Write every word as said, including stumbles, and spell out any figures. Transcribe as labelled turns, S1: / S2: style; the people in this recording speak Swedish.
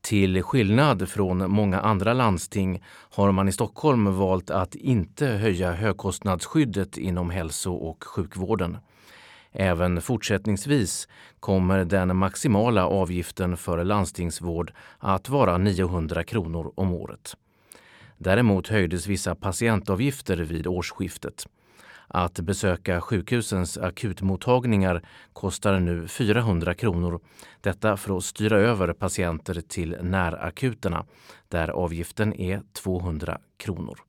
S1: Till skillnad från många andra landsting har man i Stockholm valt att inte höja högkostnadsskyddet inom hälso- och sjukvården. Även fortsättningsvis kommer den maximala avgiften för landstingsvård att vara niohundra kronor om året. Däremot höjdes vissa patientavgifter vid årsskiftet. Att besöka sjukhusens akutmottagningar kostar nu fyrahundra kronor. Detta för att styra över patienter till närakuterna, där avgiften är tvåhundra kronor.